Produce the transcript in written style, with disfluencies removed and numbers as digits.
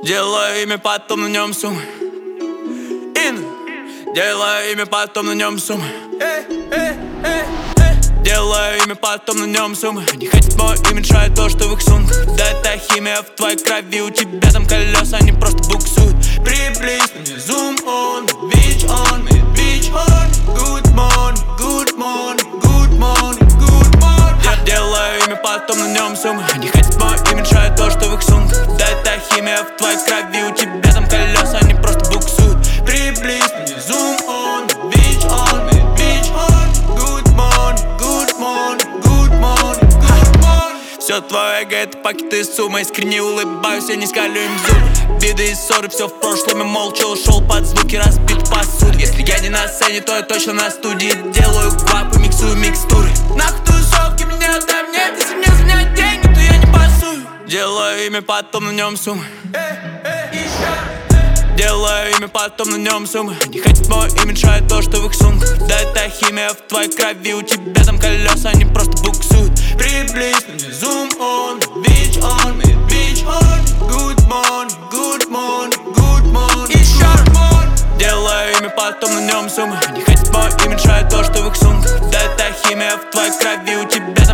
Делаю имя, потом на нем суммы. Делаю имя, потом на нем суммы. Делаю имя, потом на нем суммы. Они хотят мой имидж, а то, что в их сумках. Да это химия в твоей крови. У тебя там колеса, они просто буксуют. Приблизь мне зум он, бич он, бич он. Good morning, good morning, good morning, good morning. Я делаю имя, потом на нем суммы. Они хотят мой имидж, а то, что в их сумках. Да это химия в твоей крови. У тебя там колеса, они просто буксуют. Приблизь мне зум он, бич он, бич он. Good morning, good morning, good morning, good morning. Все твое эго, это пакеты с суммой. Искренне улыбаюсь, я не скалю им зубы. Беды и ссоры, все в прошлом, я молча ушел под звуки разбит посуды. Если я не на сцене, то я точно на студии. Делаю гвапы, миксую микстуры. Нахуй тусовки меня там нет. Если мне занять деньги, то я не пасую. Делаю имя, потом на нем суммы. Делаю имя, потом на нем суммы. Они хотят мой имидж, а то, что в их сумках. Да это химия в твоей крови. У тебя там колеса, они просто буксуют. Приблизь мне зум он, бич он, бич он. Good morning, good morning, good morning. Еще делаю имя, потом на нем суммы. Они хотят мой имидж, а то, что в их сумках. Да это химия в твоей крови. У тебя